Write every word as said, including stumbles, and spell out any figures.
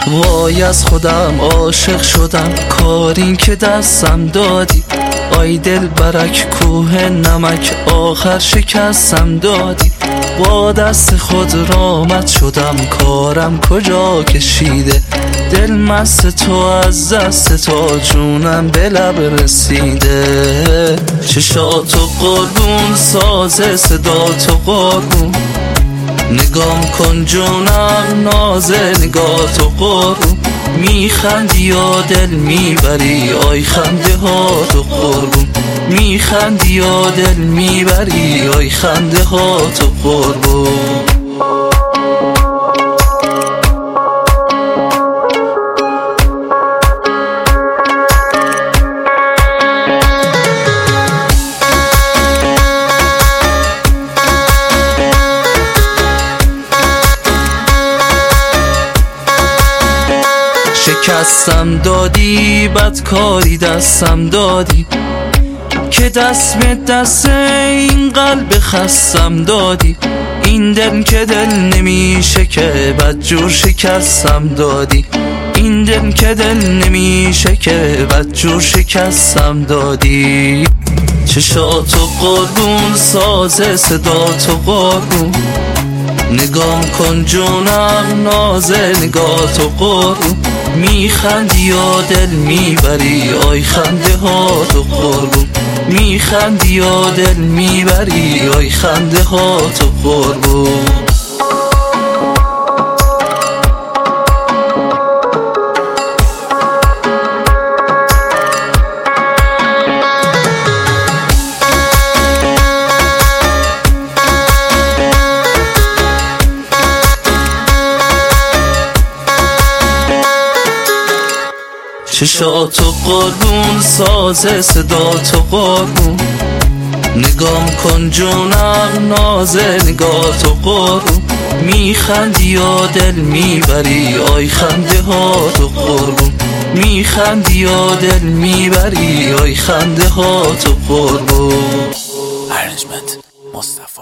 وای از خودم عاشق شدم، کارین که دستم دادی. آی دل برک کوه نمک، آخر شکستم دادی. با دست خود رامت شدم، کارم کجا کشیده. دل مست تو از دست تو، جونم به لب رسیده. چشاتو قربون، ساز صداتو قربون. نگام کن جونم نازه، نگاه تو قربون. میخندی یا دل میبری، آی خنده ها تو قربون. میخندی یا دل میبری، آی خنده ها تو قربون. شکستم دادی، بدکاری دستم دادی. که دست به دست این قلب خستم دادی. این دل که دل نمیشه که بدجور شکستم دادی. این دل که دل نمیشه که بدجور شکستم دادی. چشاتو قربون، ساز صداتو قربون. نگام کن جونم نازه، نگاه تو قربون. میخندی یا دل میبری، آی خنده ها تو قربون. میخندی یا دل میبری، آی خنده ها تو قربون. چشاتو قربون، ساز صداتو قربون. نگام کن جونم نازه، نگاه تو قربون. میخندی یا دل میبری، آی خنده ها تو قربون. میخندی یا دل میبری، آی خنده ها تو قربون. ارنجمنت مصطفی.